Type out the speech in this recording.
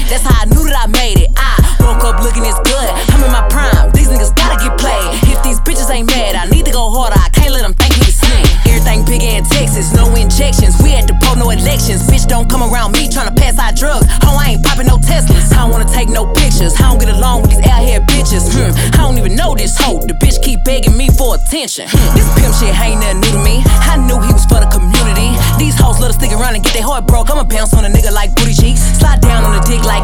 That's how I knew that I made it. I woke up looking this good. I'm in my prime. These niggas gotta get played. If these bitches ain't mad, I need to go harder. I can't let them think we the same. Everything bigger in Texas, no injections. We at the poll, no elections. Bitch, don't come around me tryna pass out drugs. Ho, I ain't popping no Teslas. I don't wanna take no pictures. I don't get along with these out here bitches. I don't even know this hoe. The bitch keep begging me for attention. This pimp shit ain't nothing new to me. I knew he was for the community. These hoes let us stick around and get their heart broke. I'ma bounce on a nigga like booty cheeks. Slide down on the dick like